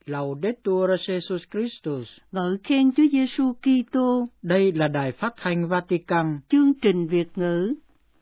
Laudetur Jesus Christus. Ngợi khen Chúa Giêsu Kitô. Đây là Đài Phát thanh Vatican. Chương trình Việt ngữ.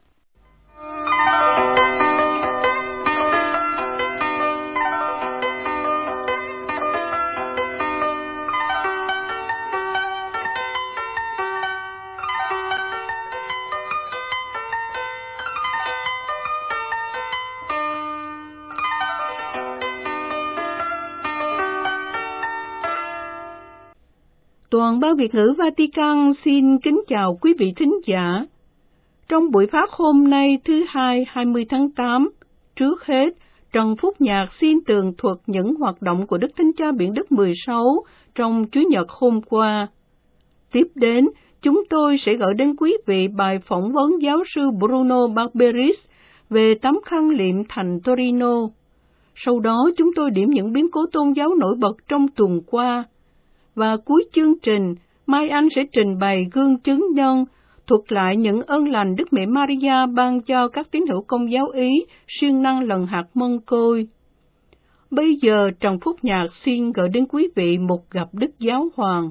Toàn ban Việt ngữ Vatican xin kính chào quý vị thính giả. Trong buổi phát hôm nay thứ Hai 20 tháng 8, trước hết, Trần Phúc Nhạc xin tường thuật những hoạt động của Đức Thánh Cha Biển Đức 16 trong Chủ nhật hôm qua. Tiếp đến, chúng tôi sẽ gửi đến quý vị bài phỏng vấn giáo sư Bruno Barberis về tấm khăn liệm thành Torino. Sau đó, chúng tôi điểm những biến cố tôn giáo nổi bật trong tuần qua. Và cuối chương trình, Mai Anh sẽ trình bày gương chứng nhân, thuật lại những ơn lành Đức Mẹ Maria ban cho các tín hữu Công giáo Ý siêng năng lần hạt mân côi. Bây giờ, Trần Phúc Nhạc xin gửi đến quý vị một gặp Đức Giáo Hoàng.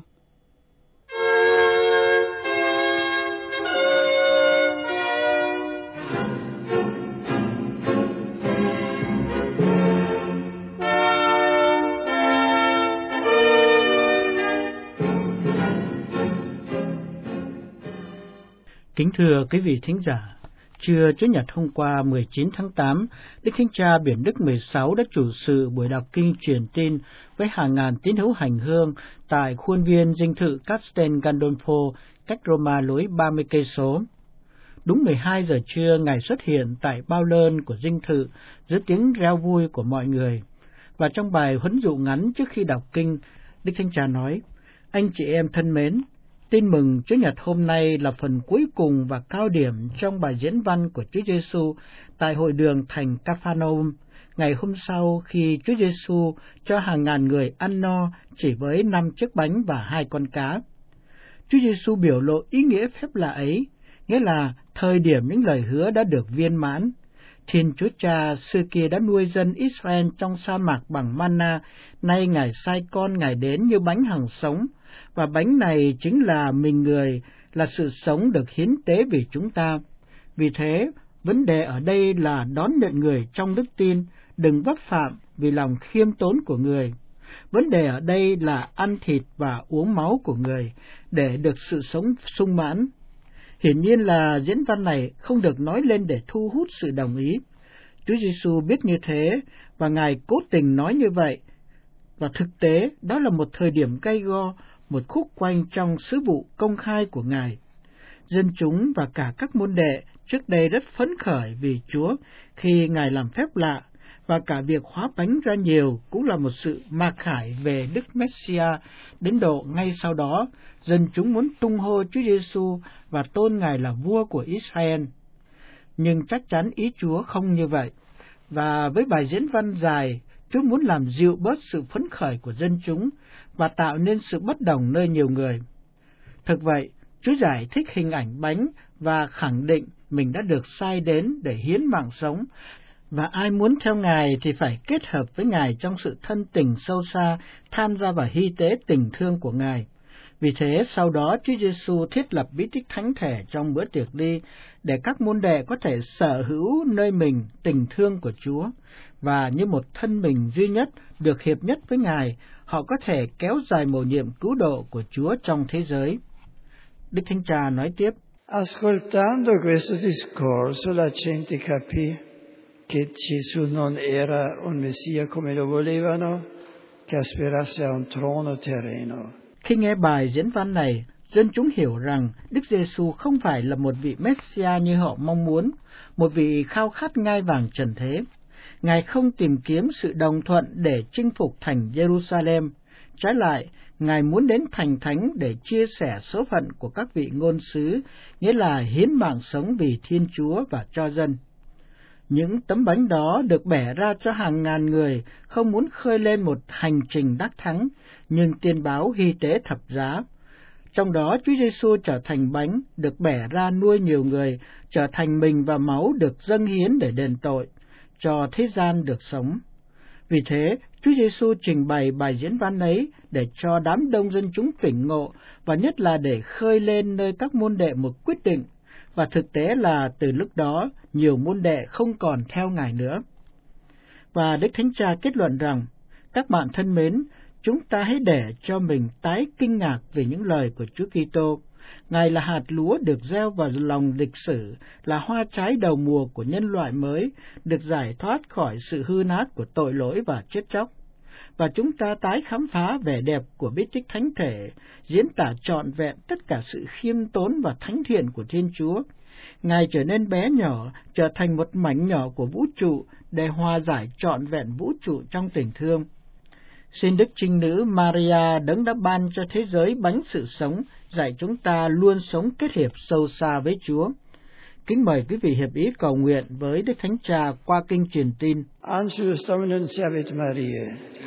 Kính thưa quý vị thính giả, trưa Chủ nhật hôm qua 19 tháng 8, Đức Thánh Cha Biển Đức 16 đã chủ sự buổi đọc kinh truyền tin với hàng ngàn tín hữu hành hương tại khuôn viên dinh thự Castel Gandolfo, cách Roma lối 30 cây số. Đúng 12 giờ trưa, Ngài xuất hiện tại bao lơn của dinh thự giữa tiếng reo vui của mọi người. Và trong bài huấn dụ ngắn trước khi đọc kinh, Đức Thánh Cha nói: "Anh chị em thân mến, tin mừng Chúa Nhật hôm nay là phần cuối cùng và cao điểm trong bài diễn văn của Chúa Giêsu tại hội đường thành Capharnaum, ngày hôm sau khi Chúa Giêsu cho hàng ngàn người ăn no chỉ với 5 chiếc bánh và 2 con cá. Chúa Giêsu biểu lộ ý nghĩa phép lạ ấy, nghĩa là thời điểm những lời hứa đã được viên mãn. Thiên Chúa Cha xưa kia đã nuôi dân Israel trong sa mạc bằng manna, nay Ngài sai con Ngài đến như bánh hằng sống, và bánh này chính là mình người, là sự sống được hiến tế vì chúng ta. Vì thế, vấn đề ở đây là đón nhận người trong đức tin, đừng vấp phạm vì lòng khiêm tốn của người. Vấn đề ở đây là ăn thịt và uống máu của người, để được sự sống sung mãn. Hiển nhiên là diễn văn này không được nói lên để thu hút sự đồng ý. Chúa Giêsu biết như thế, và Ngài cố tình nói như vậy. Và thực tế, đó là một thời điểm gay go, một khúc quanh trong sứ vụ công khai của Ngài. Dân chúng và cả các môn đệ trước đây rất phấn khởi vì Chúa khi Ngài làm phép lạ, và cả việc hóa bánh ra nhiều cũng là một sự mặc khải về Đức Messia, đến độ ngay sau đó, dân chúng muốn tung hô Chúa Giêsu và tôn Ngài là vua của Israel. Nhưng chắc chắn ý Chúa không như vậy, và với bài diễn văn dài, Chúa muốn làm dịu bớt sự phấn khởi của dân chúng và tạo nên sự bất đồng nơi nhiều người. Thực vậy, Chúa giải thích hình ảnh bánh và khẳng định mình đã được sai đến để hiến mạng sống, và ai muốn theo Ngài thì phải kết hợp với Ngài trong sự thân tình sâu xa, tham gia vào hy tế tình thương của Ngài. Vì thế, sau đó Chúa Giêsu thiết lập bí tích thánh thể trong bữa tiệc ly, để các môn đệ có thể sở hữu nơi mình tình thương của Chúa, và như một thân mình duy nhất được hiệp nhất với Ngài, họ có thể kéo dài mầu nhiệm cứu độ của Chúa trong thế giới. Đức Thánh Cha nói tiếp: Ascoltando questo discorso, la gente capì che Gesù non era un Messia come lo volevano, che aspirasse a un trono terreno. Khi nghe bài diễn văn này, dân chúng hiểu rằng Đức Giêsu không phải là một vị Messia như họ mong muốn, một vị khao khát ngai vàng trần thế. Ngài không tìm kiếm sự đồng thuận để chinh phục thành Jerusalem. Trái lại, Ngài muốn đến thành thánh để chia sẻ số phận của các vị ngôn sứ, nghĩa là hiến mạng sống vì Thiên Chúa và cho dân. Những tấm bánh đó được bẻ ra cho hàng ngàn người không muốn khơi lên một hành trình đắc thắng, nhưng tiên báo hy tế thập giá. Trong đó Chúa Giêsu trở thành bánh được bẻ ra nuôi nhiều người, trở thành mình và máu được dâng hiến để đền tội, cho thế gian được sống. Vì thế, Chúa Giêsu trình bày bài diễn văn ấy để cho đám đông dân chúng tỉnh ngộ và nhất là để khơi lên nơi các môn đệ một quyết định. Và thực tế là từ lúc đó, nhiều môn đệ không còn theo Ngài nữa. Và Đức Thánh Cha kết luận rằng, các bạn thân mến, chúng ta hãy để cho mình tái kinh ngạc về những lời của Chúa Kitô. Ngài là hạt lúa được gieo vào lòng lịch sử, là hoa trái đầu mùa của nhân loại mới, được giải thoát khỏi sự hư nát của tội lỗi và chết chóc. Và chúng ta tái khám phá vẻ đẹp của bí tích thánh thể, diễn tả trọn vẹn tất cả sự khiêm tốn và thánh thiện của Thiên Chúa. Ngài trở nên bé nhỏ, trở thành một mảnh nhỏ của vũ trụ để hòa giải trọn vẹn vũ trụ trong tình thương. Xin Đức Trinh Nữ Maria đấng đã ban cho thế giới bánh sự sống, dạy chúng ta luôn sống kết hiệp sâu xa với Chúa. Kính mời quý vị hiệp ý cầu nguyện với Đức Thánh Cha qua kinh truyền tin. Angelus Dominum Savit Mariae.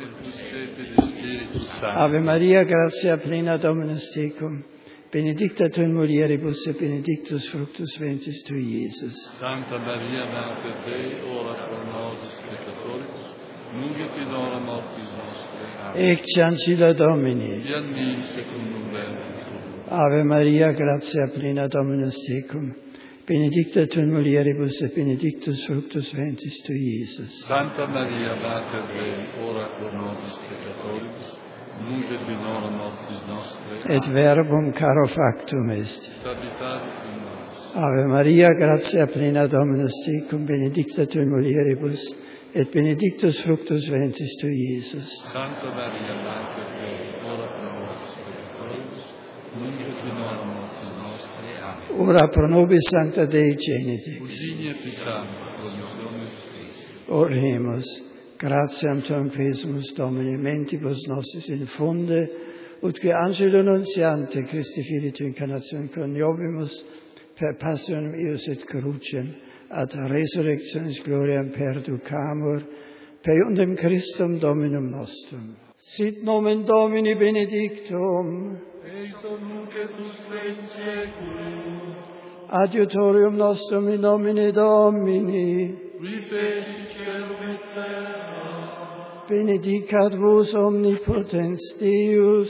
Ave Maria, gratia plena Dominus tecum, benedicta tu in mulieribus et benedictus fructus ventris tui, Iesus. Santa Maria, Mater Dei, ora pro nobis peccatoribus, nunc et in hora mortis nostre. Amen. Ecce ancilla Domini. Via mi secundum verbum tuum. Ave Maria, gratia plena Dominus tecum, benedicta tu in mulieribus et benedictus fructus ventris tui, Iesus. Santa Maria, Mater Dei, ora pro nobis peccatoribus, nunc et in hora mortis nostre. Et verbum caro factum est. Salutaris in nos. Ave Maria, gratia plena Dominus tecum, benedicta tu in mulieribus, et benedictus fructus ventris tui, Iesus. Santa Maria, Mater Dei, ora pro nobis peccatoribus, nunc et in hora mortis nostre. Amen. Ora pro nobis Sancta Dei Genitix. Udini et ficiam, promissiones Christi. Oremus. Gratiam tuam quesumus Domine, mentibus nostris infunde, ut qui angelo nuntiante Christi Filii tu incarnatione coniovimus per passionem eius et crucem, ad resurrectionis gloriam perducamur, per iundem Christum Dominum nostrum. Sit nomen Domini benedictum, Ex nunc et usque in saeculum, adiutorium nostrum in nomine Domini, qui feci celum et terra. benedicat vos omnipotens Deus,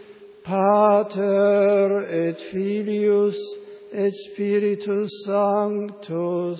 Pater et Filius et Spiritus Sanctus.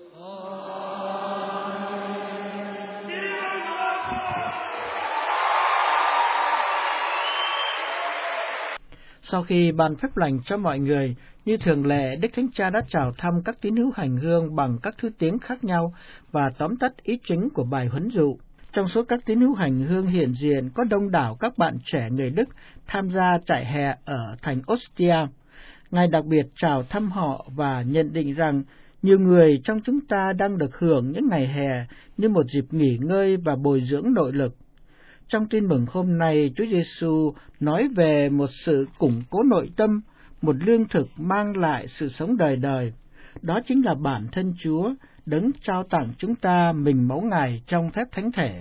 Sau khi ban phép lành cho mọi người, như thường lệ, Đức Thánh Cha đã chào thăm các tín hữu hành hương bằng các thứ tiếng khác nhau và tóm tắt ý chính của bài huấn dụ. Trong số các tín hữu hành hương hiện diện có đông đảo các bạn trẻ người Đức tham gia trại hè ở thành Ostia. Ngài đặc biệt chào thăm họ và nhận định rằng nhiều người trong chúng ta đang được hưởng những ngày hè như một dịp nghỉ ngơi và bồi dưỡng nội lực. Trong tin mừng hôm nay, Chúa Giêsu nói về một sự củng cố nội tâm, một lương thực mang lại sự sống đời đời. Đó chính là bản thân Chúa, đấng trao tặng chúng ta mình mẫu Ngài trong phép thánh thể.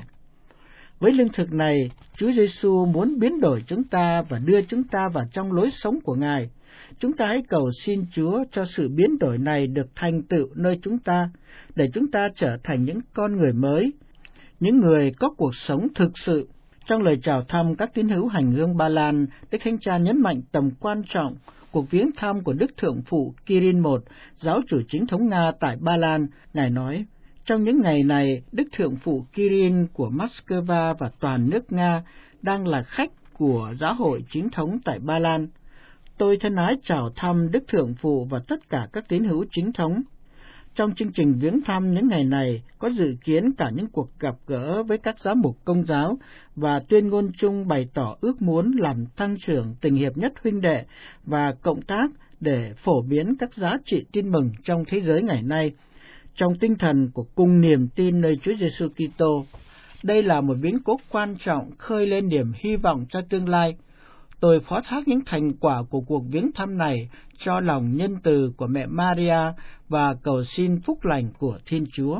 Với lương thực này, Chúa Giêsu muốn biến đổi chúng ta và đưa chúng ta vào trong lối sống của Ngài. Chúng ta hãy cầu xin Chúa cho sự biến đổi này được thành tựu nơi chúng ta, để chúng ta trở thành những con người mới, những người có cuộc sống thực sự. Trong lời chào thăm các tín hữu hành hương Ba Lan, Đức Thánh Cha nhấn mạnh tầm quan trọng cuộc viếng thăm của Đức Thượng phụ Kirill I, giáo chủ chính thống Nga tại Ba Lan. Ngài nói, trong những ngày này, Đức Thượng phụ Kirill của Moscow và toàn nước Nga đang là khách của giáo hội chính thống tại Ba Lan. Tôi thân ái chào thăm Đức Thượng phụ và tất cả các tín hữu chính thống. Trong chương trình viếng thăm những ngày này có dự kiến cả những cuộc gặp gỡ với các giám mục Công giáo và tuyên ngôn chung bày tỏ ước muốn làm tăng trưởng tình hiệp nhất huynh đệ và cộng tác để phổ biến các giá trị tin mừng trong thế giới ngày nay, trong tinh thần của cùng niềm tin nơi Chúa Giêsu Kitô. Đây là một biến cố quan trọng khơi lên niềm hy vọng cho tương lai. Tôi phó thác những thành quả của cuộc viếng thăm này cho lòng nhân từ của mẹ Maria và cầu xin phúc lành của Thiên Chúa.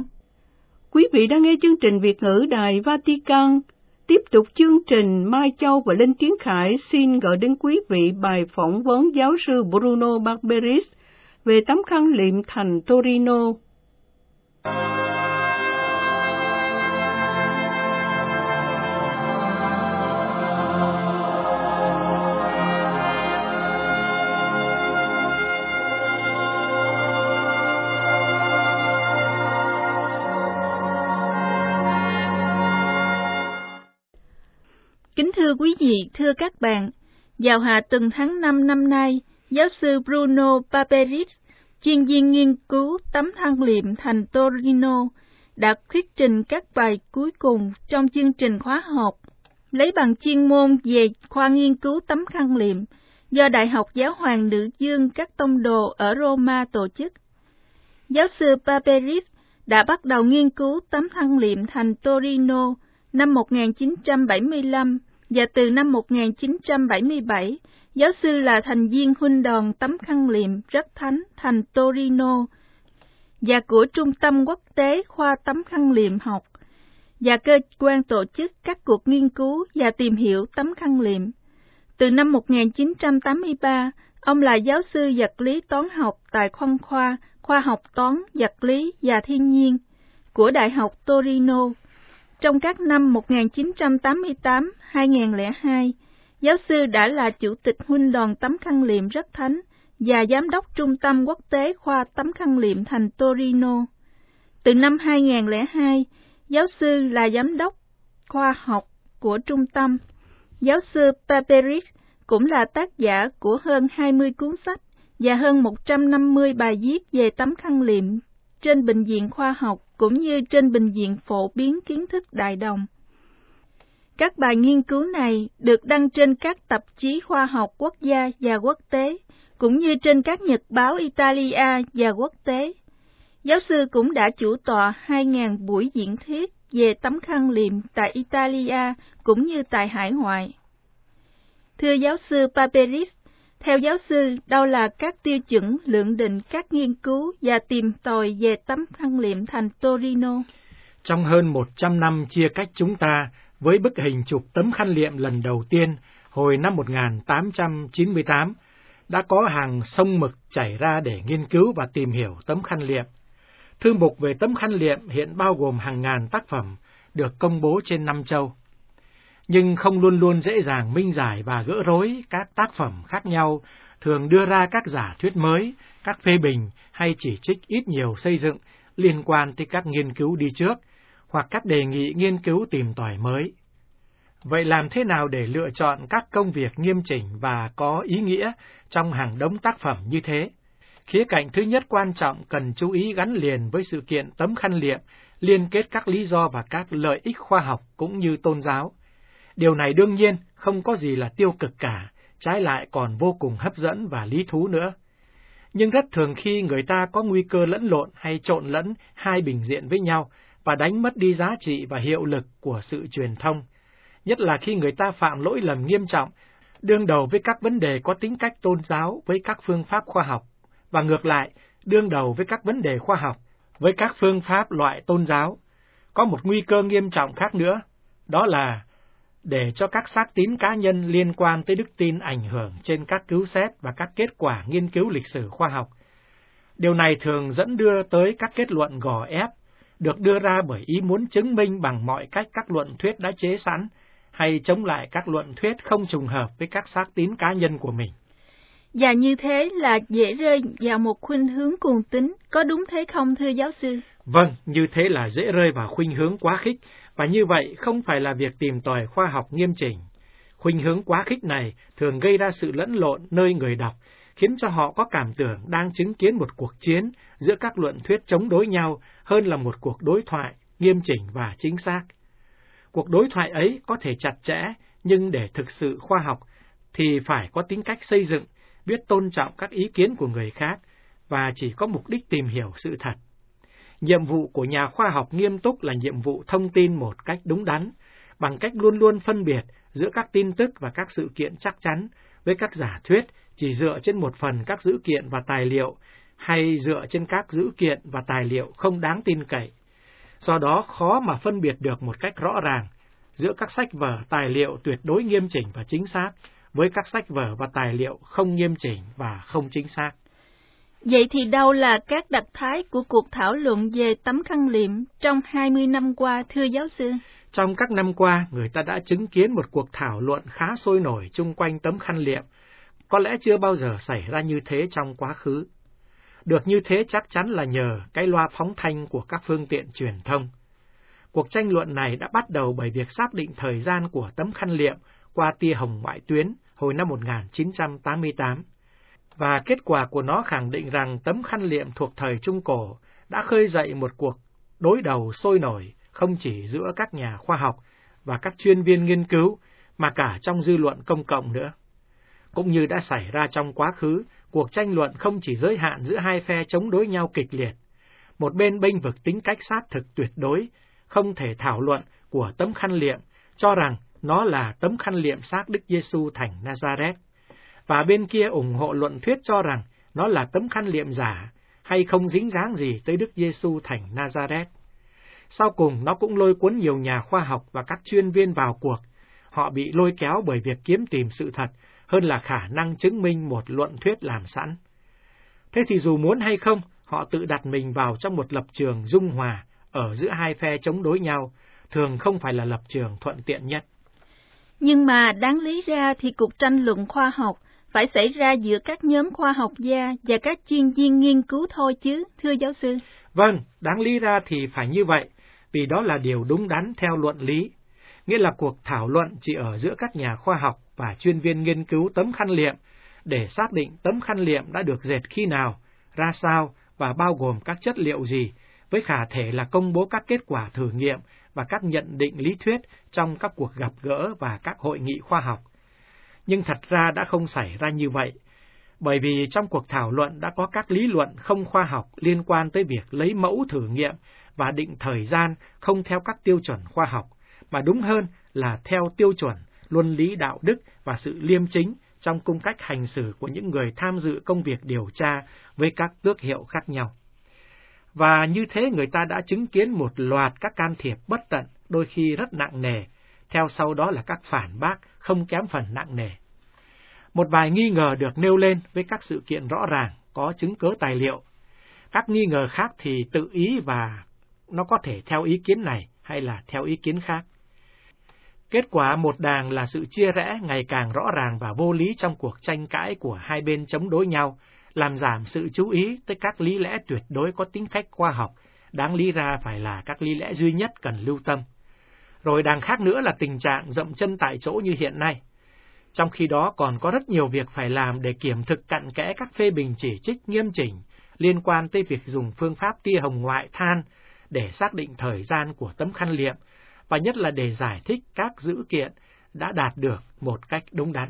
Quý vị đang nghe chương trình Việt ngữ Đài Vatican. Tiếp tục chương trình, Mai Châu và Linh Tiến Khải xin gửi đến quý vị bài phỏng vấn giáo sư Bruno Barberis về tấm khăn liệm thành Torino. Kính thưa quý vị, thưa các bạn, vào hạ tuần tháng 5 năm nay, giáo sư Bruno Paperis, chuyên viên nghiên cứu tấm thăng liệm thành Torino, đã thuyết trình các bài cuối cùng trong chương trình khóa học lấy bằng chuyên môn về khoa nghiên cứu tấm khăn liệm do Đại học Giáo hoàng Nữ Dương các tông đồ ở Roma tổ chức. Giáo sư Paperis đã bắt đầu nghiên cứu tấm khăn liệm thành Torino năm 1975 và từ năm 1977, giáo sư là thành viên huynh đoàn tấm khăn liệm rất thánh thành Torino và của Trung tâm Quốc tế khoa tấm khăn liệm học và cơ quan tổ chức các cuộc nghiên cứu và tìm hiểu tấm khăn liệm. Từ năm 1983, ông là giáo sư vật lý toán học tại khoa học toán, vật lý và thiên nhiên của Đại học Torino. Trong các năm 1988-2002, giáo sư đã là chủ tịch huynh đoàn tấm khăn liệm rất thánh và giám đốc Trung tâm Quốc tế khoa tấm khăn liệm thành Torino. Từ năm 2002, giáo sư là giám đốc khoa học của trung tâm. Giáo sư Paperis cũng là tác giả của hơn 20 cuốn sách và hơn 150 bài viết về tấm khăn liệm trên Bệnh viện Khoa học cũng như trên Bệnh viện Phổ biến Kiến thức Đại đồng. Các bài nghiên cứu này được đăng trên các tạp chí khoa học quốc gia và quốc tế, cũng như trên các nhật báo Italia và quốc tế. Giáo sư cũng đã chủ tọa 2.000 buổi diễn thuyết về tấm khăn liệm tại Italia cũng như tại hải ngoại. Thưa giáo sư Paperis, theo giáo sư, đâu là các tiêu chuẩn lượng định các nghiên cứu và tìm tòi về tấm khăn liệm thành Torino? Trong hơn 100 năm chia cách chúng ta, với bức hình chụp tấm khăn liệm lần đầu tiên hồi năm 1898, đã có hàng sông mực chảy ra để nghiên cứu và tìm hiểu tấm khăn liệm. Thư mục về tấm khăn liệm hiện bao gồm hàng ngàn tác phẩm được công bố trên 5 châu. Nhưng không luôn luôn dễ dàng minh giải và gỡ rối các tác phẩm khác nhau, thường đưa ra các giả thuyết mới, các phê bình hay chỉ trích ít nhiều xây dựng liên quan tới các nghiên cứu đi trước, hoặc các đề nghị nghiên cứu tìm tòi mới. Vậy làm thế nào để lựa chọn các công việc nghiêm chỉnh và có ý nghĩa trong hàng đống tác phẩm như thế? Khía cạnh thứ nhất quan trọng cần chú ý gắn liền với sự kiện tấm khăn liệm, liên kết các lý do và các lợi ích khoa học cũng như tôn giáo. Điều này đương nhiên không có gì là tiêu cực cả, trái lại còn vô cùng hấp dẫn và lý thú nữa. Nhưng rất thường khi người ta có nguy cơ lẫn lộn hay trộn lẫn hai bình diện với nhau và đánh mất đi giá trị và hiệu lực của sự truyền thông, nhất là khi người ta phạm lỗi lầm nghiêm trọng, đương đầu với các vấn đề có tính cách tôn giáo với các phương pháp khoa học, và ngược lại, đương đầu với các vấn đề khoa học với các phương pháp loại tôn giáo. Có một nguy cơ nghiêm trọng khác nữa, đó là để cho các xác tín cá nhân liên quan tới đức tin ảnh hưởng trên các cứu xét và các kết quả nghiên cứu lịch sử khoa học. Điều này thường dẫn đưa tới các kết luận gò ép, được đưa ra bởi ý muốn chứng minh bằng mọi cách các luận thuyết đã chế sẵn, hay chống lại các luận thuyết không trùng hợp với các xác tín cá nhân của mình. Và như thế là dễ rơi vào một khuynh hướng cuồng tín, có đúng thế không thưa giáo sư? Vâng, như thế là dễ rơi vào khuynh hướng quá khích, và như vậy không phải là việc tìm tòi khoa học nghiêm chỉnh. Khuynh hướng quá khích này thường gây ra sự lẫn lộn nơi người đọc, khiến cho họ có cảm tưởng đang chứng kiến một cuộc chiến giữa các luận thuyết chống đối nhau hơn là một cuộc đối thoại nghiêm chỉnh và chính xác. Cuộc đối thoại ấy có thể chặt chẽ, nhưng để thực sự khoa học thì phải có tính cách xây dựng, biết tôn trọng các ý kiến của người khác và chỉ có mục đích tìm hiểu sự thật. Nhiệm vụ của nhà khoa học nghiêm túc là nhiệm vụ thông tin một cách đúng đắn, bằng cách luôn luôn phân biệt giữa các tin tức và các sự kiện chắc chắn với các giả thuyết chỉ dựa trên một phần các dữ kiện và tài liệu, hay dựa trên các dữ kiện và tài liệu không đáng tin cậy. Do đó khó mà phân biệt được một cách rõ ràng giữa các sách vở tài liệu tuyệt đối nghiêm chỉnh và chính xác với các sách vở và tài liệu không nghiêm chỉnh và không chính xác. Vậy thì đâu là các đặc thái của cuộc thảo luận về tấm khăn liệm trong 20 năm qua, thưa giáo sư? Trong các năm qua, người ta đã chứng kiến một cuộc thảo luận khá sôi nổi chung quanh tấm khăn liệm. Có lẽ chưa bao giờ xảy ra như thế trong quá khứ. Được như thế chắc chắn là nhờ cái loa phóng thanh của các phương tiện truyền thông. Cuộc tranh luận này đã bắt đầu bởi việc xác định thời gian của tấm khăn liệm qua tia hồng ngoại tuyến hồi năm 1988, và kết quả của nó khẳng định rằng tấm khăn liệm thuộc thời Trung Cổ đã khơi dậy một cuộc đối đầu sôi nổi không chỉ giữa các nhà khoa học và các chuyên viên nghiên cứu, mà cả trong dư luận công cộng nữa. Cũng như đã xảy ra trong quá khứ, cuộc tranh luận không chỉ giới hạn giữa hai phe chống đối nhau kịch liệt. Một bên bênh vực tính cách xác thực tuyệt đối, không thể thảo luận của tấm khăn liệm, cho rằng nó là tấm khăn liệm xác Đức Giêsu thành Nazareth, và bên kia ủng hộ luận thuyết cho rằng nó là tấm khăn liệm giả hay không dính dáng gì tới Đức Giêsu thành Nazareth. Sau cùng, nó cũng lôi cuốn nhiều nhà khoa học và các chuyên viên vào cuộc. Họ bị lôi kéo bởi việc kiếm tìm sự thật hơn là khả năng chứng minh một luận thuyết làm sẵn. Thế thì dù muốn hay không, họ tự đặt mình vào trong một lập trường dung hòa ở giữa hai phe chống đối nhau, thường không phải là lập trường thuận tiện nhất. Nhưng mà đáng lý ra thì cuộc tranh luận khoa học phải xảy ra giữa các nhóm khoa học gia và các chuyên viên nghiên cứu thôi chứ, thưa giáo sư. Vâng, đáng lý ra thì phải như vậy, vì đó là điều đúng đắn theo luận lý. Nghĩa là cuộc thảo luận chỉ ở giữa các nhà khoa học và chuyên viên nghiên cứu tấm khăn liệm để xác định tấm khăn liệm đã được dệt khi nào, ra sao và bao gồm các chất liệu gì, với khả thể là công bố các kết quả thử nghiệm và các nhận định lý thuyết trong các cuộc gặp gỡ và các hội nghị khoa học. Nhưng thật ra đã không xảy ra như vậy, bởi vì trong cuộc thảo luận đã có các lý luận không khoa học liên quan tới việc lấy mẫu thử nghiệm và định thời gian không theo các tiêu chuẩn khoa học, mà đúng hơn là theo tiêu chuẩn luân lý đạo đức và sự liêm chính trong cung cách hành xử của những người tham dự công việc điều tra với các tước hiệu khác nhau. Và như thế người ta đã chứng kiến một loạt các can thiệp bất tận, đôi khi rất nặng nề, theo sau đó là các phản bác không kém phần nặng nề. Một vài nghi ngờ được nêu lên với các sự kiện rõ ràng, có chứng cớ tài liệu. Các nghi ngờ khác thì tự ý và nó có thể theo ý kiến này hay là theo ý kiến khác. Kết quả một đàng là sự chia rẽ ngày càng rõ ràng và vô lý trong cuộc tranh cãi của hai bên chống đối nhau, làm giảm sự chú ý tới các lý lẽ tuyệt đối có tính cách khoa học, đáng lý ra phải là các lý lẽ duy nhất cần lưu tâm. Rồi đằng khác nữa là tình trạng dậm chân tại chỗ như hiện nay. Trong khi đó còn có rất nhiều việc phải làm để kiểm thực cặn kẽ các phê bình chỉ trích nghiêm chỉnh liên quan tới việc dùng phương pháp tia hồng ngoại than để xác định thời gian của tấm khăn liệm, và nhất là để giải thích các dữ kiện đã đạt được một cách đúng đắn.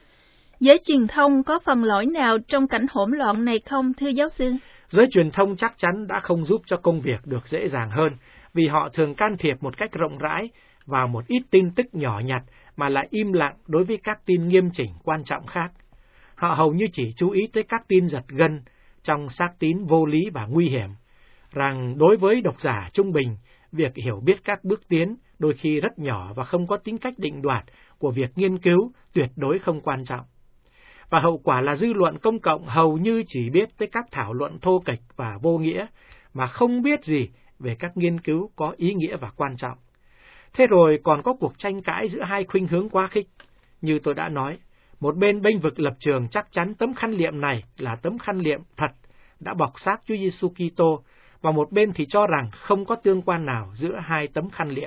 Giới truyền thông có phần lỗi nào trong cảnh hỗn loạn này không, thưa giáo sư? Giới truyền thông chắc chắn đã không giúp cho công việc được dễ dàng hơn, vì họ thường can thiệp một cách rộng rãi vào một ít tin tức nhỏ nhặt mà lại im lặng đối với các tin nghiêm chỉnh quan trọng khác. Họ hầu như chỉ chú ý tới các tin giật gân trong xác tín vô lý và nguy hiểm, rằng đối với độc giả trung bình, việc hiểu biết các bước tiến đôi khi rất nhỏ và không có tính cách định đoạt của việc nghiên cứu tuyệt đối không quan trọng. Và hậu quả là dư luận công cộng hầu như chỉ biết tới các thảo luận thô kệch và vô nghĩa, mà không biết gì về các nghiên cứu có ý nghĩa và quan trọng. Thế rồi còn có cuộc tranh cãi giữa hai khuynh hướng quá khích. Như tôi đã nói, một bên bênh vực lập trường chắc chắn tấm khăn liệm này là tấm khăn liệm thật đã bọc xác Chúa Giêsu Kitô, và một bên thì cho rằng không có tương quan nào giữa hai tấm khăn liệm.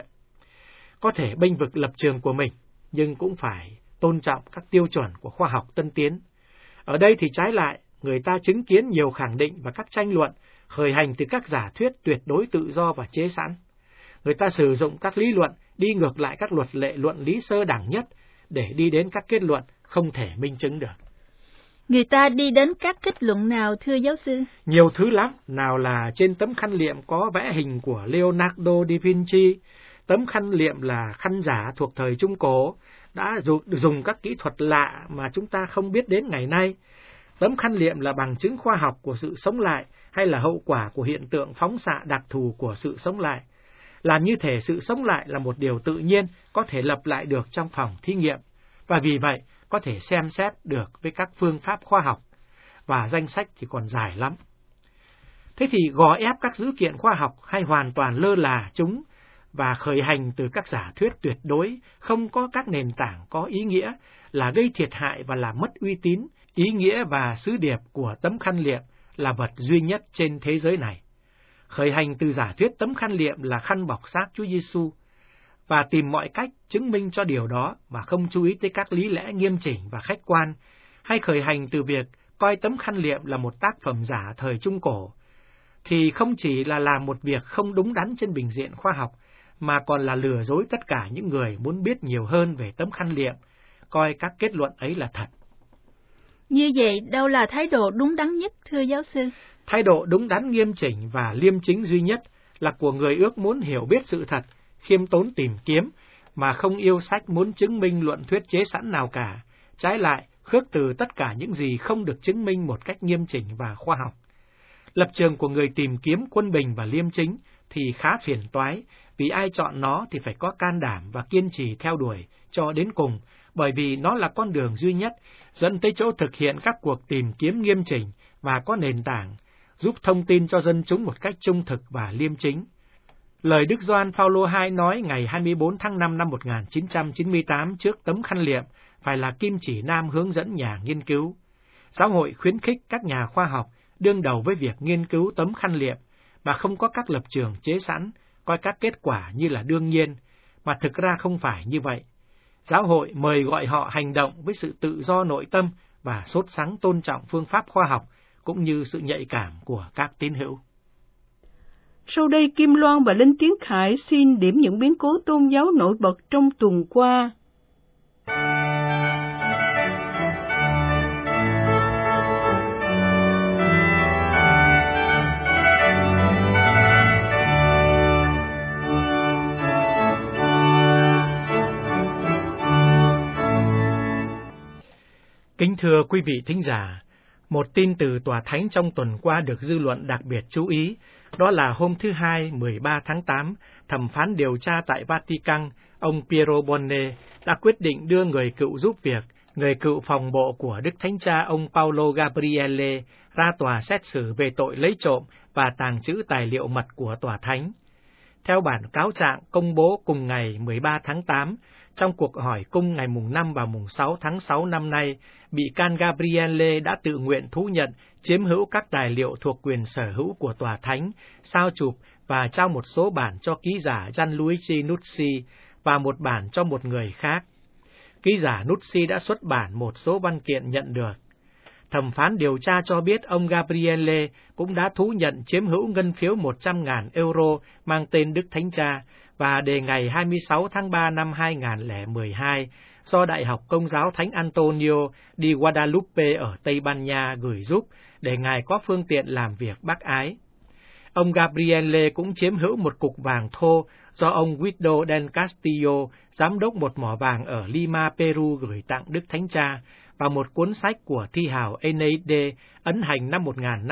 Có thể bênh vực lập trường của mình, nhưng cũng phải tôn trọng các tiêu chuẩn của khoa học tân tiến. Ở đây thì trái lại, người ta chứng kiến nhiều khẳng định và các tranh luận khởi hành từ các giả thuyết tuyệt đối tự do và chế sẵn. Người ta sử dụng các lý luận đi ngược lại các luật lệ luận lý sơ đẳng nhất để đi đến các kết luận không thể minh chứng được. Người ta đi đến các kết luận nào, thưa giáo sư? Nhiều thứ lắm, nào là trên tấm khăn liệm có vẽ hình của Leonardo da Vinci, tấm khăn liệm là khăn giả thuộc thời Trung Cổ, đã dùng các kỹ thuật lạ mà chúng ta không biết đến ngày nay. Tấm khăn liệm là bằng chứng khoa học của sự sống lại hay là hậu quả của hiện tượng phóng xạ đặc thù của sự sống lại. Làm như thể sự sống lại là một điều tự nhiên có thể lập lại được trong phòng thí nghiệm, và vì vậy có thể xem xét được với các phương pháp khoa học, và danh sách thì còn dài lắm. Thế thì gò ép các dữ kiện khoa học hay hoàn toàn lơ là chúng và khởi hành từ các giả thuyết tuyệt đối không có các nền tảng có ý nghĩa là gây thiệt hại và làm mất uy tín, ý nghĩa và sứ điệp của tấm khăn liệm là vật duy nhất trên thế giới này. khởi hành từ giả thuyết tấm khăn liệm là khăn bọc xác Chúa Giêsu và tìm mọi cách chứng minh cho điều đó và không chú ý tới các lý lẽ nghiêm chỉnh và khách quan, hay khởi hành từ việc coi tấm khăn liệm là một tác phẩm giả thời Trung Cổ, thì không chỉ là làm một việc không đúng đắn trên bình diện khoa học, mà còn là lừa dối tất cả những người muốn biết nhiều hơn về tấm khăn liệm, coi các kết luận ấy là thật. Như vậy, đâu là thái độ đúng đắn nhất, thưa giáo sư? Thái độ đúng đắn, nghiêm chỉnh và liêm chính duy nhất là của người ước muốn hiểu biết sự thật, khiêm tốn tìm kiếm, mà không yêu sách muốn chứng minh luận thuyết chế sẵn nào cả, trái lại, khước từ tất cả những gì không được chứng minh một cách nghiêm chỉnh và khoa học. Lập trường của người tìm kiếm quân bình và liêm chính thì khá phiền toái, vì ai chọn nó thì phải có can đảm và kiên trì theo đuổi cho đến cùng, bởi vì nó là con đường duy nhất dẫn tới chỗ thực hiện các cuộc tìm kiếm nghiêm chỉnh và có nền tảng, giúp thông tin cho dân chúng một cách trung thực và liêm chính. Lời Đức Gioan Phaolô II nói ngày 24 tháng 5 năm 1998 trước tấm khăn liệm phải là kim chỉ nam hướng dẫn nhà nghiên cứu. Giáo hội khuyến khích các nhà khoa học đương đầu với việc nghiên cứu tấm khăn liệm mà không có các lập trường chế sẵn, coi các kết quả như là đương nhiên, mà thực ra không phải như vậy. Giáo hội mời gọi họ hành động với sự tự do nội tâm và sốt sắng tôn trọng phương pháp khoa học, cũng như sự nhạy cảm của các tín hữu. Sau đây, Kim Loan và Linh Tiến Khải xin điểm những biến cố tôn giáo nổi bật trong tuần qua. Kính thưa quý vị thính giả, một tin từ Tòa Thánh trong tuần qua được dư luận đặc biệt chú ý, đó là hôm thứ Hai, 13 tháng 8, thẩm phán điều tra tại Vatican, ông Piero Bonne, đã quyết định đưa người cựu giúp việc, người cựu phòng bộ của Đức Thánh Cha ông Paolo Gabriele ra tòa xét xử về tội lấy trộm và tàng trữ tài liệu mật của Tòa Thánh. Theo bản cáo trạng công bố cùng ngày 13 tháng 8, trong cuộc hỏi cung ngày mùng 5 và mùng 6 tháng 6 năm nay, bị can Gabriele đã tự nguyện thú nhận chiếm hữu các tài liệu thuộc quyền sở hữu của Tòa Thánh, sao chụp và trao một số bản cho ký giả Gianluigi Nucci và một bản cho một người khác. Ký giả Nucci đã xuất bản một số văn kiện nhận được. Thẩm phán điều tra cho biết ông Gabriele cũng đã thú nhận chiếm hữu ngân phiếu 100.000 euro mang tên Đức Thánh Cha và đề ngày 26 tháng 3 năm 2012 do Đại học Công giáo Thánh Antonio di Guadalupe ở Tây Ban Nha gửi giúp để ngài có phương tiện làm việc bác ái. Ông Gabriele cũng chiếm hữu một cục vàng thô do ông Guido del Castillo, giám đốc một mỏ vàng ở Lima, Peru gửi tặng Đức Thánh Cha, và một cuốn sách của thi hào Eneide ấn hành năm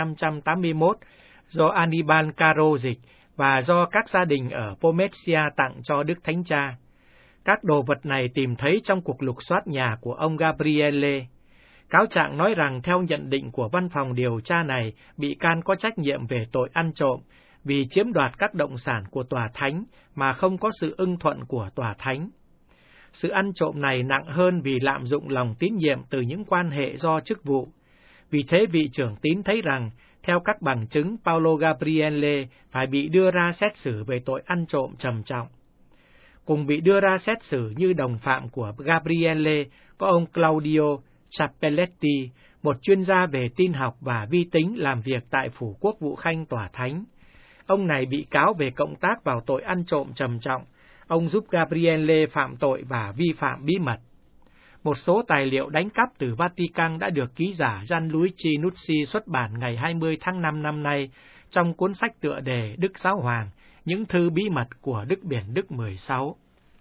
1581 do Anibal Caro dịch và do các gia đình ở Pomezia tặng cho Đức Thánh Cha. Các đồ vật này tìm thấy trong cuộc lục soát nhà của ông Gabriele. Cáo trạng nói rằng theo nhận định của văn phòng điều tra này, bị can có trách nhiệm về tội ăn trộm vì chiếm đoạt các động sản của Tòa Thánh mà không có sự ưng thuận của Tòa Thánh. Sự ăn trộm này nặng hơn vì lạm dụng lòng tín nhiệm từ những quan hệ do chức vụ. Vì thế vị trưởng tín thấy rằng, theo các bằng chứng, Paolo Gabriele phải bị đưa ra xét xử về tội ăn trộm trầm trọng. Cùng bị đưa ra xét xử như đồng phạm của Gabriele có ông Claudio Chapelletti, một chuyên gia về tin học và vi tính làm việc tại Phủ Quốc vụ Khanh Tòa Thánh. Ông này bị cáo về cộng tác vào tội ăn trộm trầm trọng. Ông giúp Gabriele phạm tội và vi phạm bí mật. Một số tài liệu đánh cắp từ Vatican đã được ký giả Gianluigi Nucci xuất bản ngày 20 tháng 5 năm nay trong cuốn sách tựa đề Đức Giáo Hoàng, những thư bí mật của Đức Biển Đức 16.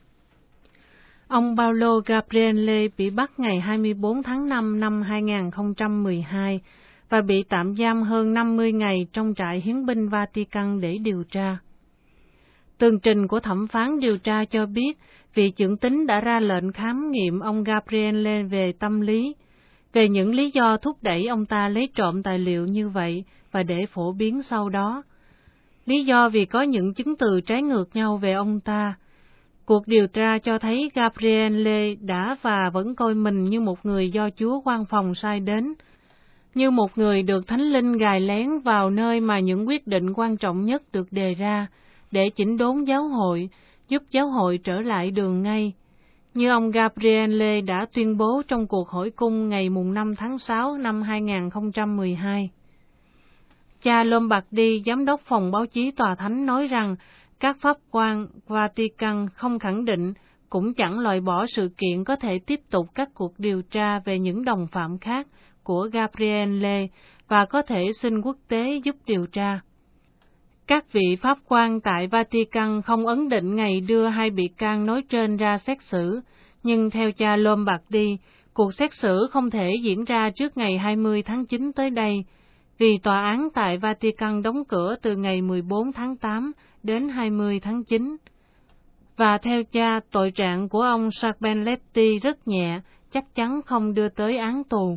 Ông Paolo Gabriele bị bắt ngày 24 tháng 5 năm 2012 và bị tạm giam hơn 50 ngày trong trại hiến binh Vatican để điều tra. Tường trình của thẩm phán điều tra cho biết vị trưởng tín đã ra lệnh khám nghiệm ông Gabriele về tâm lý, về những lý do thúc đẩy ông ta lấy trộm tài liệu như vậy và để phổ biến sau đó. Lý do vì có những chứng từ trái ngược nhau về ông ta. Cuộc điều tra cho thấy Gabriele đã và vẫn coi mình như một người do Chúa quan phòng sai đến. như một người được Thánh Linh gài lén vào nơi mà những quyết định quan trọng nhất được đề ra, để chỉnh đốn giáo hội, giúp giáo hội trở lại đường ngay, như ông Gabriele đã tuyên bố trong cuộc hỏi cung ngày 5 tháng 6 năm 2012. Cha Lombardi, giám đốc phòng báo chí tòa thánh, nói rằng các pháp quan Vatican không khẳng định, cũng chẳng loại bỏ sự kiện có thể tiếp tục các cuộc điều tra về những đồng phạm khác của Gabriele và có thể xin quốc tế giúp điều tra. Các vị pháp quan tại Vatican không ấn định ngày đưa hai bị can nói trên ra xét xử, nhưng theo cha Lombardi, cuộc xét xử không thể diễn ra trước ngày 20 tháng 9 tới đây, vì tòa án tại Vatican đóng cửa từ ngày 14 tháng 8 đến 20 tháng 9. Và theo cha, tội trạng của ông Scarpelletti rất nhẹ, chắc chắn không đưa tới án tù.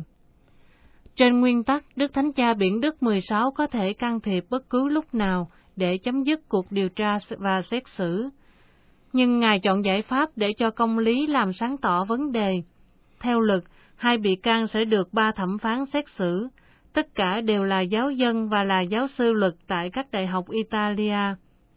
Trên nguyên tắc, Đức Thánh Cha Biển Đức 16 có thể can thiệp bất cứ lúc nào để chấm dứt cuộc điều tra và xét xử. Nhưng Ngài chọn giải pháp để cho công lý làm sáng tỏ vấn đề. Theo luật, hai bị can sẽ được 3 thẩm phán xét xử. Tất cả đều là giáo dân và là giáo sư luật tại các đại học Italia.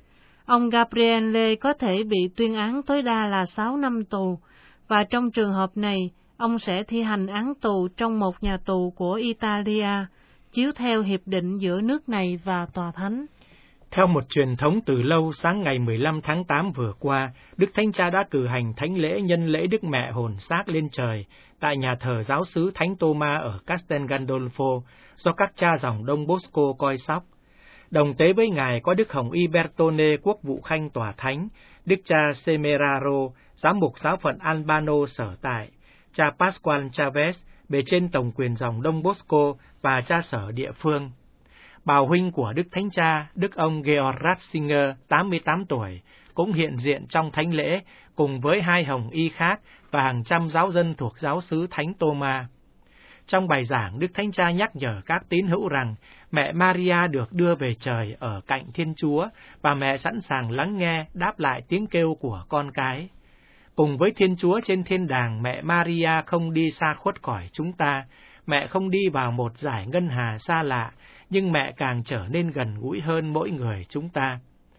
Ông Gabriele có thể bị tuyên án tối đa là 6 năm tù, và trong trường hợp này, ông sẽ thi hành án tù trong một nhà tù của Italia, chiếu theo hiệp định giữa nước này và Tòa Thánh. Theo một truyền thống từ lâu, sáng ngày 15 tháng 8 vừa qua, Đức Thánh Cha đã cử hành thánh lễ nhân lễ Đức Mẹ hồn xác lên trời tại nhà thờ giáo xứ Thánh Tô-ma ở Castel Gandolfo do các cha dòng Đông Bosco coi sóc. Đồng tế với Ngài có Đức Hồng Y Bertone, quốc vụ khanh tòa thánh, Đức cha Semeraro, giám mục giáo phận Albano sở tại, cha Pascual Chavez, bề trên tổng quyền dòng Đông Bosco và cha sở địa phương. Bào huynh của Đức Thánh Cha, Đức ông Georg Ratzinger, 88 tuổi, cũng hiện diện trong thánh lễ cùng với hai hồng y khác và hàng trăm giáo dân thuộc giáo xứ Thánh Tô-ma. Trong bài giảng, Đức Thánh Cha nhắc nhở các tín hữu rằng mẹ Maria được đưa về trời ở cạnh Thiên Chúa và mẹ sẵn sàng lắng nghe, đáp lại tiếng kêu của con cái. Cùng với Thiên Chúa trên thiên đàng, mẹ Maria không đi xa khuất khỏi chúng ta, mẹ không đi vào một dải ngân hà xa lạ, nhưng mẹ càng trở nên gần gũi hơn mỗi người chúng ta.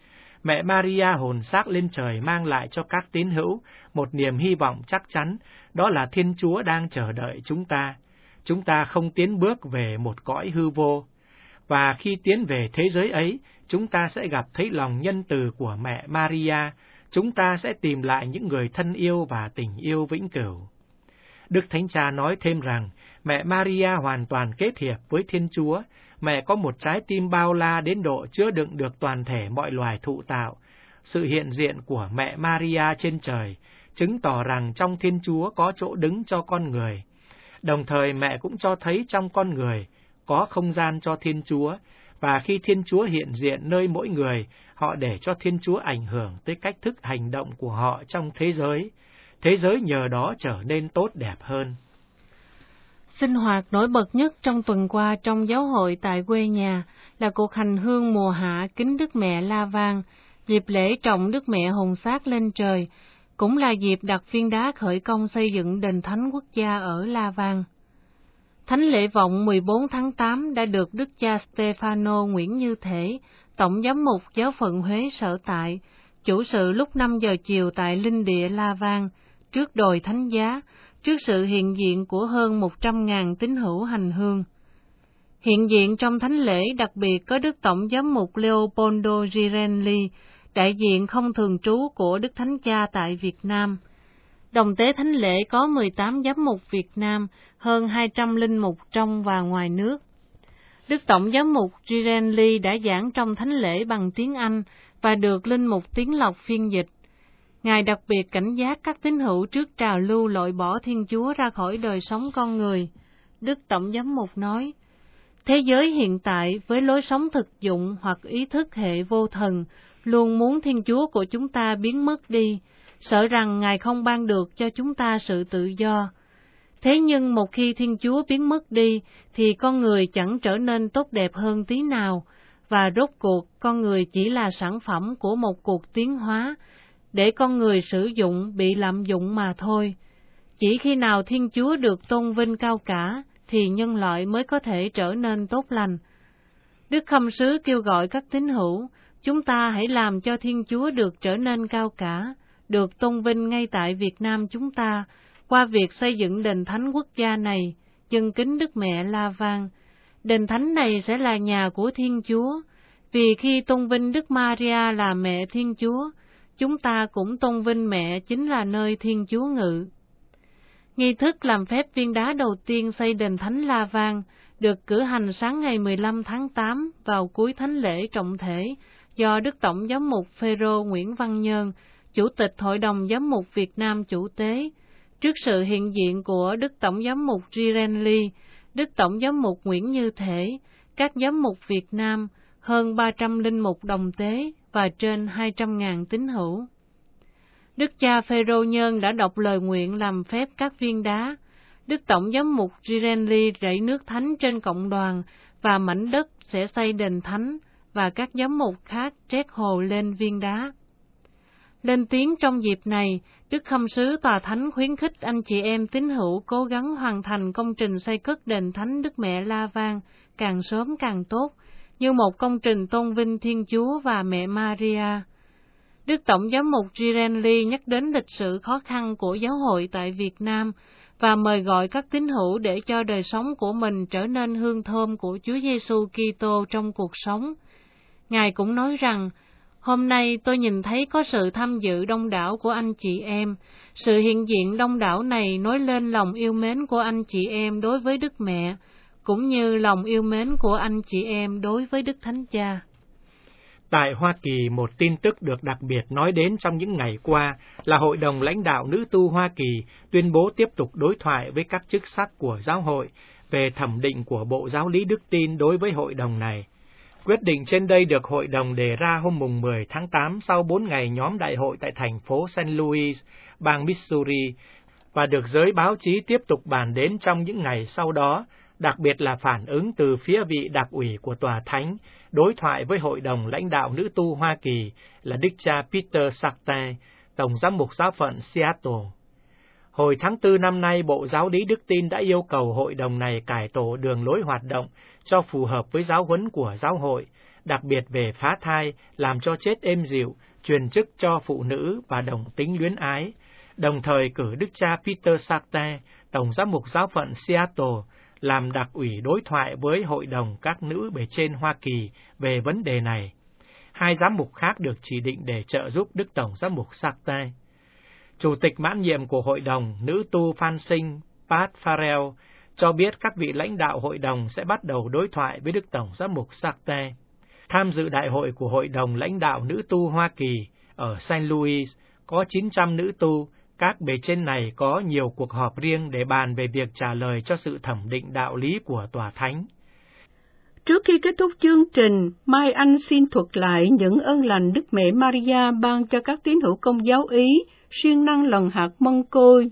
Mẹ Maria hồn xác lên trời mang lại cho các tín hữu một niềm hy vọng chắc chắn, đó là Thiên Chúa đang chờ đợi chúng ta. Chúng ta không tiến bước về một cõi hư vô. Và khi tiến về thế giới ấy, chúng ta sẽ gặp thấy lòng nhân từ của mẹ Maria, chúng ta sẽ tìm lại những người thân yêu và tình yêu vĩnh cửu. Đức Thánh Cha nói thêm rằng, mẹ Maria hoàn toàn kết hiệp với Thiên Chúa, mẹ có một trái tim bao la đến độ chứa đựng được toàn thể mọi loài thụ tạo. Sự hiện diện của mẹ Maria trên trời chứng tỏ rằng trong Thiên Chúa có chỗ đứng cho con người. Đồng thời mẹ cũng cho thấy trong con người có không gian cho Thiên Chúa, và khi Thiên Chúa hiện diện nơi mỗi người, họ để cho Thiên Chúa ảnh hưởng tới cách thức hành động của họ trong thế giới nhờ đó trở nên tốt đẹp hơn. Sinh hoạt nổi bật nhất trong tuần qua trong giáo hội tại quê nhà là cuộc hành hương mùa hạ kính Đức Mẹ La Vang, dịp lễ trọng Đức Mẹ hồn xác lên trời, cũng là dịp đặt viên đá khởi công xây dựng đền thánh quốc gia ở La Vang. Thánh lễ vọng 14 tháng 8 đã được Đức cha Stefano Nguyễn Như Thể, Tổng giám mục giáo phận Huế sở tại, chủ sự lúc 5 giờ chiều tại linh địa La Vang, trước đồi Thánh Giá, trước sự hiện diện của hơn 100.000 tín hữu hành hương. Hiện diện trong thánh lễ đặc biệt có Đức Tổng giám mục Leopoldo Girelli, đại diện không thường trú của Đức Thánh Cha tại Việt Nam. Đồng tế thánh lễ có 18 giám mục Việt Nam, hơn 200 linh mục trong và ngoài nước. Đức Tổng giám mục Girelli đã giảng trong thánh lễ bằng tiếng Anh và được linh mục Tiến Lộc phiên dịch. Ngài đặc biệt cảnh giác các tín hữu trước trào lưu loại bỏ Thiên Chúa ra khỏi đời sống con người. Đức Tổng giám mục nói, thế giới hiện tại với lối sống thực dụng hoặc ý thức hệ vô thần luôn muốn Thiên Chúa của chúng ta biến mất đi, sợ rằng Ngài không ban được cho chúng ta sự tự do. Thế nhưng một khi Thiên Chúa biến mất đi, thì con người chẳng trở nên tốt đẹp hơn tí nào, và rốt cuộc con người chỉ là sản phẩm của một cuộc tiến hóa, để con người sử dụng bị lạm dụng mà thôi. Chỉ khi nào Thiên Chúa được tôn vinh cao cả, thì nhân loại mới có thể trở nên tốt lành. Đức Khâm Sứ kêu gọi các tín hữu, chúng ta hãy làm cho Thiên Chúa được trở nên cao cả, được tôn vinh ngay tại Việt Nam chúng ta, qua việc xây dựng đền thánh quốc gia này, dâng kính Đức Mẹ La Vang. Đền thánh này sẽ là nhà của Thiên Chúa, vì khi tôn vinh Đức Maria là mẹ Thiên Chúa, chúng ta cũng tôn vinh mẹ chính là nơi Thiên Chúa ngự. Nghi thức làm phép viên đá đầu tiên xây đền thánh La Vang được cử hành sáng ngày 15 tháng 8 vào cuối thánh lễ trọng thể do Đức Tổng giám mục Phêrô Nguyễn Văn Nhơn, Chủ tịch Hội đồng Giám mục Việt Nam chủ tế, trước sự hiện diện của Đức Tổng giám mục Jiren Lee, Đức Tổng giám mục Nguyễn Như Thể, các giám mục Việt Nam, hơn 300 linh mục đồng tế và trên 200.000 tín hữu. Đức cha Phêrô Nhơn đã đọc lời nguyện làm phép các viên đá. Đức Tổng giám mục Jiren Lee rảy nước thánh trên cộng đoàn và mảnh đất sẽ xây đền thánh, và các giám mục khác trét hồ lên viên đá. Lên tiếng trong dịp này, Đức Khâm Sứ Tòa Thánh khuyến khích anh chị em tín hữu cố gắng hoàn thành công trình xây cất đền thánh Đức Mẹ La Vang càng sớm càng tốt, như một công trình tôn vinh Thiên Chúa và mẹ Maria. Đức Tổng giám mục Jiren Lee nhắc đến lịch sử khó khăn của giáo hội tại Việt Nam và mời gọi các tín hữu để cho đời sống của mình trở nên hương thơm của Chúa Giêsu Kitô trong cuộc sống. Ngài cũng nói rằng, hôm nay tôi nhìn thấy có sự tham dự đông đảo của anh chị em. Sự hiện diện đông đảo này nói lên lòng yêu mến của anh chị em đối với Đức Mẹ, cũng như lòng yêu mến của anh chị em đối với Đức Thánh Cha. Tại Hoa Kỳ, một tin tức được đặc biệt nói đến trong những ngày qua là Hội đồng lãnh đạo nữ tu Hoa Kỳ tuyên bố tiếp tục đối thoại với các chức sắc của giáo hội về thẩm định của Bộ Giáo lý Đức Tin đối với hội đồng này. Quyết định trên đây được hội đồng đề ra hôm mùng 10 tháng 8 sau 4 ngày nhóm đại hội tại thành phố St. Louis, bang Missouri, và được giới báo chí tiếp tục bàn đến trong những ngày sau đó, đặc biệt là phản ứng từ phía vị đặc ủy của Tòa Thánh, đối thoại với Hội đồng lãnh đạo nữ tu Hoa Kỳ là Đức cha Peter Sartain, Tổng giám mục giáo phận Seattle. Hồi tháng 4 năm nay, Bộ Giáo lý Đức Tin đã yêu cầu hội đồng này cải tổ đường lối hoạt động cho phù hợp với giáo huấn của giáo hội, đặc biệt về phá thai, làm cho chết êm dịu, truyền chức cho phụ nữ và đồng tính luyến ái, đồng thời cử Đức cha Peter Sartain, Tổng giám mục giáo phận Seattle, làm đặc ủy đối thoại với hội đồng các nữ bề trên Hoa Kỳ về vấn đề này. Hai giám mục khác được chỉ định để trợ giúp Đức Tổng giám mục Sartain. Chủ tịch mãn nhiệm của hội đồng, nữ tu Phan Sinh Pat Farrell, cho biết các vị lãnh đạo hội đồng sẽ bắt đầu đối thoại với Đức Tổng giám mục Sartain. Tham dự đại hội của Hội đồng lãnh đạo nữ tu Hoa Kỳ ở St. Louis có 900 nữ tu. Các bề trên này có nhiều cuộc họp riêng để bàn về việc trả lời cho sự thẩm định đạo lý của Tòa Thánh. Trước khi kết thúc chương trình, Mai Anh xin thuật lại những ơn lành Đức Mẹ Maria ban cho các tín hữu Công giáo Ý, siêng năng lần hạt mân côi.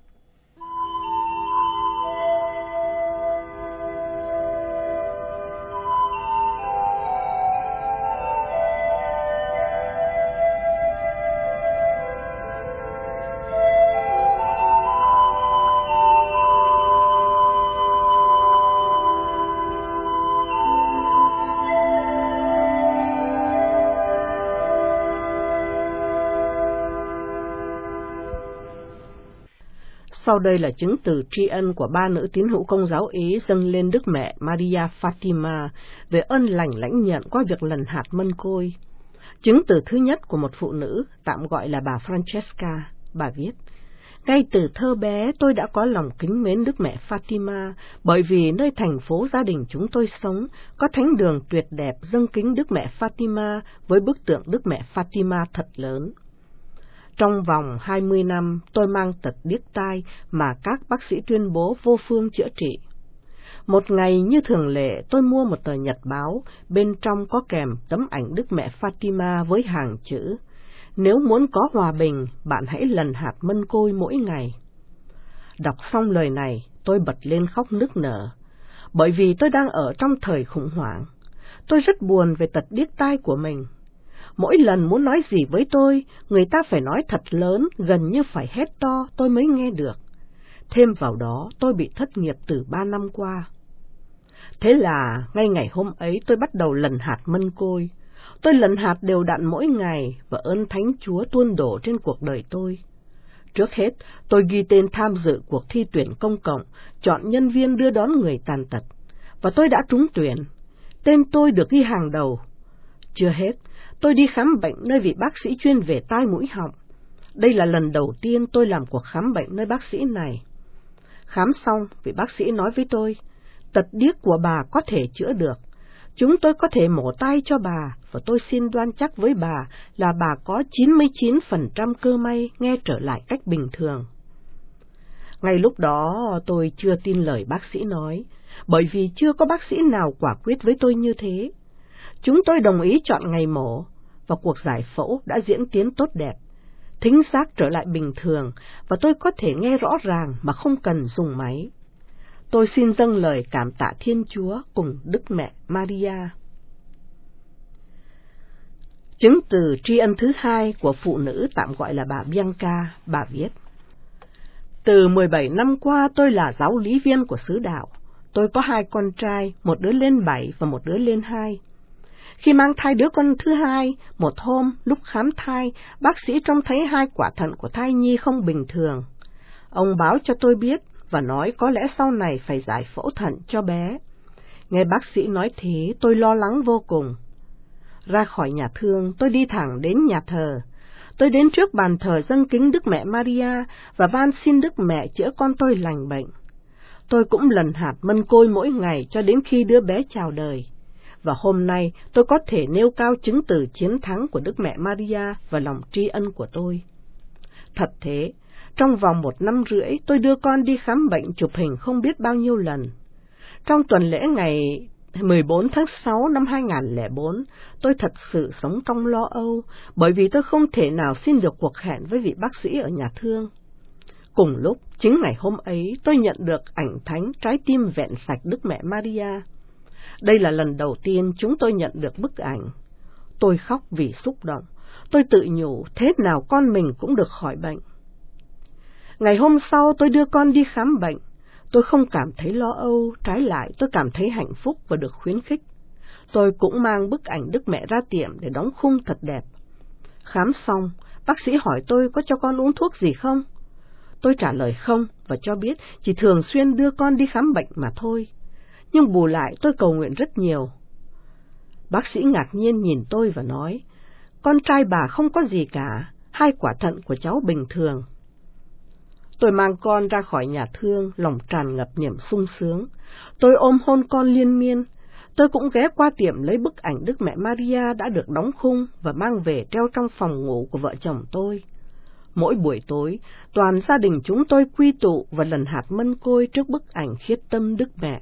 Sau đây là chứng từ tri ân của ba nữ tín hữu Công giáo Ý dâng lên Đức Mẹ Maria Fatima về ơn lành lãnh nhận qua việc lần hạt mân côi. Chứng từ thứ nhất của một phụ nữ, tạm gọi là bà Francesca. Bà viết, ngay từ thơ bé tôi đã có lòng kính mến Đức Mẹ Fatima, bởi vì nơi thành phố gia đình chúng tôi sống có thánh đường tuyệt đẹp dâng kính Đức Mẹ Fatima với bức tượng Đức Mẹ Fatima thật lớn. Trong vòng 20 năm, tôi mang tật điếc tai mà các bác sĩ tuyên bố vô phương chữa trị. Một ngày như thường lệ, tôi mua một tờ nhật báo, bên trong có kèm tấm ảnh Đức Mẹ Fatima với hàng chữ: nếu muốn có hòa bình, bạn hãy lần hạt mân côi mỗi ngày. Đọc xong lời này, tôi bật lên khóc nức nở, bởi vì tôi đang ở trong thời khủng hoảng. Tôi rất buồn về tật điếc tai của mình. Mỗi lần muốn nói gì với tôi, người ta phải nói thật lớn, gần như phải hét to tôi mới nghe được. Thêm vào đó, tôi bị thất nghiệp từ 3 năm qua. Thế là, ngay ngày hôm ấy tôi bắt đầu lần hạt mân côi. Tôi lần hạt đều đặn mỗi ngày và ơn Thánh Chúa tuôn đổ trên cuộc đời tôi. Trước hết, tôi ghi tên tham dự cuộc thi tuyển công cộng, chọn nhân viên đưa đón người tàn tật, và tôi đã trúng tuyển. Tên tôi được ghi hàng đầu. Chưa hết, tôi đi khám bệnh nơi vị bác sĩ chuyên về tai mũi họng. Đây là lần đầu tiên tôi làm cuộc khám bệnh nơi bác sĩ này. Khám xong, vị bác sĩ nói với tôi, tật điếc của bà có thể chữa được. Chúng tôi có thể mổ tay cho bà, và tôi xin đoan chắc với bà là bà có 99% cơ may nghe trở lại cách bình thường. Ngay lúc đó tôi chưa tin lời bác sĩ nói, bởi vì chưa có bác sĩ nào quả quyết với tôi như thế. Chúng tôi đồng ý chọn ngày mổ, và cuộc giải phẫu đã diễn tiến tốt đẹp. Thính giác trở lại bình thường, và tôi có thể nghe rõ ràng mà không cần dùng máy. Tôi xin dâng lời cảm tạ Thiên Chúa cùng Đức Mẹ Maria. Chứng từ tri ân thứ hai của phụ nữ tạm gọi là bà Bianca, bà viết: Từ 17 năm qua tôi là giáo lý viên của xứ đạo. Tôi có 2 con trai, một đứa lên 7 và một đứa lên 2. Khi mang thai đứa con thứ 2, một hôm lúc khám thai, bác sĩ trông thấy 2 quả thận của thai nhi không bình thường. Ông báo cho tôi biết và nói có lẽ sau này phải giải phẫu thận cho bé. Nghe bác sĩ nói thế, tôi lo lắng vô cùng. Ra khỏi nhà thương, tôi đi thẳng đến nhà thờ. Tôi đến trước bàn thờ dâng kính Đức Mẹ Maria và van xin Đức Mẹ chữa con tôi lành bệnh. Tôi cũng lần hạt mân côi mỗi ngày cho đến khi đứa bé chào đời. Và hôm nay tôi có thể nêu cao chứng từ chiến thắng của Đức Mẹ Maria và lòng tri ân của tôi. Thật thế, trong vòng 1 năm rưỡi tôi đưa con đi khám bệnh chụp hình không biết bao nhiêu lần. Trong tuần lễ ngày 14 tháng 6 năm 2004, tôi thật sự sống trong lo âu, bởi vì tôi không thể nào xin được cuộc hẹn với vị bác sĩ ở nhà thương. Cùng lúc, chính ngày hôm ấy, tôi nhận được ảnh thánh trái tim vẹn sạch Đức Mẹ Maria. Đây là lần đầu tiên chúng tôi nhận được bức ảnh. Tôi khóc vì xúc động. Tôi tự nhủ thế nào con mình cũng được khỏi bệnh. Ngày hôm sau tôi đưa con đi khám bệnh. Tôi không cảm thấy lo âu, trái lại tôi cảm thấy hạnh phúc và được khuyến khích. Tôi cũng mang bức ảnh Đức Mẹ ra tiệm để đóng khung thật đẹp. Khám xong, bác sĩ hỏi tôi có cho con uống thuốc gì không? Tôi trả lời không và cho biết chỉ thường xuyên đưa con đi khám bệnh mà thôi. Nhưng bù lại tôi cầu nguyện rất nhiều. Bác sĩ ngạc nhiên nhìn tôi và nói, con trai bà không có gì cả, 2 quả thận của cháu bình thường. Tôi mang con ra khỏi nhà thương, lòng tràn ngập niềm sung sướng. Tôi ôm hôn con liên miên. Tôi cũng ghé qua tiệm lấy bức ảnh Đức Mẹ Maria đã được đóng khung và mang về treo trong phòng ngủ của vợ chồng tôi. Mỗi buổi tối, toàn gia đình chúng tôi quy tụ và lần hạt mân côi trước bức ảnh khiết tâm Đức Mẹ.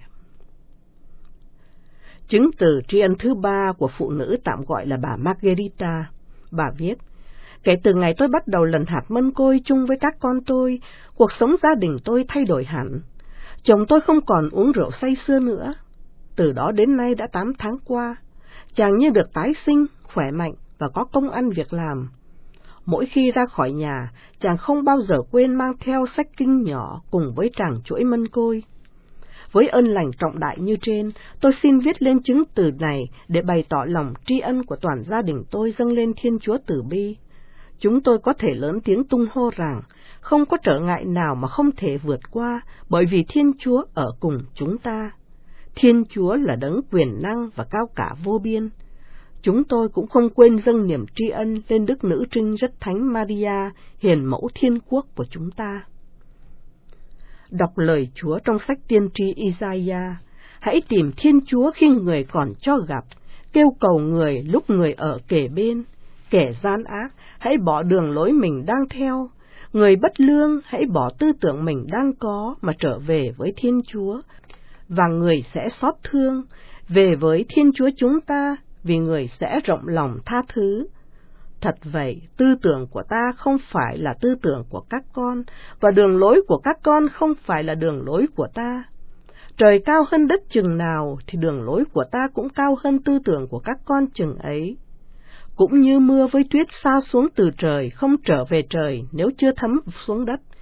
Chứng từ tri ân thứ 3 của phụ nữ tạm gọi là bà Margherita. Bà viết, kể từ ngày tôi bắt đầu lần hạt mân côi chung với các con tôi, cuộc sống gia đình tôi thay đổi hẳn. Chồng tôi không còn uống rượu say sưa nữa. Từ đó đến nay đã 8 tháng qua, chàng như được tái sinh, khỏe mạnh và có công ăn việc làm. Mỗi khi ra khỏi nhà, chàng không bao giờ quên mang theo sách kinh nhỏ cùng với tràng chuỗi mân côi. Với ơn lành trọng đại như trên, tôi xin viết lên chứng từ này để bày tỏ lòng tri ân của toàn gia đình tôi dâng lên Thiên Chúa Từ Bi. Chúng tôi có thể lớn tiếng tung hô rằng, không có trở ngại nào mà không thể vượt qua, bởi vì Thiên Chúa ở cùng chúng ta. Thiên Chúa là đấng quyền năng và cao cả vô biên. Chúng tôi cũng không quên dâng niềm tri ân lên Đức Nữ Trinh Rất Thánh Maria, hiền mẫu thiên quốc của chúng ta. Đọc lời Chúa trong sách tiên tri Isaiah, hãy tìm Thiên Chúa khi người còn cho gặp, kêu cầu người lúc người ở kề bên. Kẻ gian ác, hãy bỏ đường lối mình đang theo. Người bất lương, hãy bỏ tư tưởng mình đang có mà trở về với Thiên Chúa. Và người sẽ xót thương, về với Thiên Chúa chúng ta, vì người sẽ rộng lòng tha thứ. Thật vậy, tư tưởng của ta không phải là tư tưởng của các con, và đường lối của các con không phải là đường lối của ta. Trời cao hơn đất chừng nào, thì đường lối của ta cũng cao hơn tư tưởng của các con chừng ấy. Cũng như mưa với tuyết sa xuống từ trời, không trở về trời nếu chưa thấm xuống đất.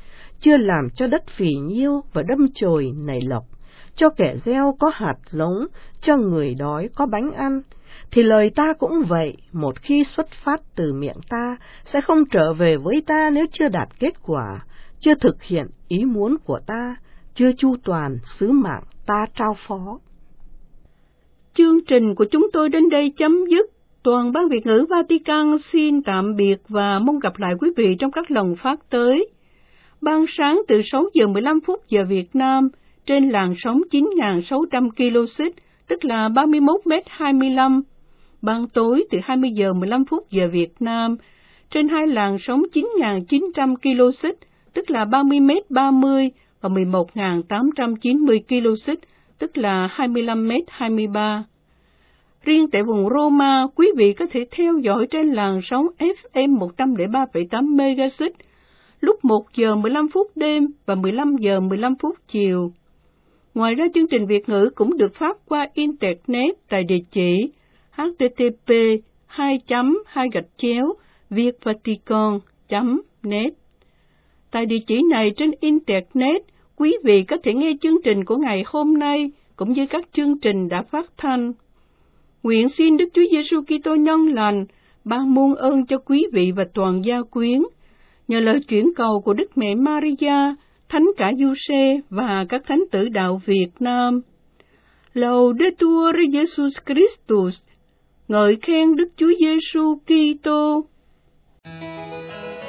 chưa làm cho đất phì nhiêu và đâm chồi nảy lộc, cho kẻ gieo có hạt giống, cho người đói có bánh ăn, thì lời ta cũng vậy, một khi xuất phát từ miệng ta, sẽ không trở về với ta nếu chưa đạt kết quả, chưa thực hiện ý muốn của ta, chưa chu toàn sứ mạng ta trao phó. Chương trình của chúng tôi đến đây chấm dứt. Toàn ban Việt ngữ Vatican xin tạm biệt và mong gặp lại quý vị trong các lần phát tới. Ban sáng từ 6 giờ 15 phút giờ Việt Nam trên làn sóng 9.600 kHz, tức là 31m25. Ban tối từ 20 giờ 15 phút giờ Việt Nam trên hai làn sóng 9.900 kHz, tức là 30m30 và 11.890 kHz, tức là 25m23. Riêng tại vùng Roma, quý vị có thể theo dõi trên làn sóng FM 103,8 MHz lúc 1 giờ 15 phút đêm và 15 giờ 15 phút chiều. Ngoài ra, chương trình Việt ngữ cũng được phát qua Internet tại địa chỉ http://việtvatican.net. Tại địa chỉ này trên Internet, quý vị có thể nghe chương trình của ngày hôm nay cũng như các chương trình đã phát thanh. Nguyện xin Đức Chúa Giêsu Kitô nhân lành ban muôn ơn cho quý vị và toàn gia quyến, nhờ lời chuyển cầu của Đức Mẹ Maria, Thánh cả Giuse và các thánh tử đạo Việt Nam. Laudetur Jesus Christus, ngợi khen Đức Chúa Giêsu Kitô.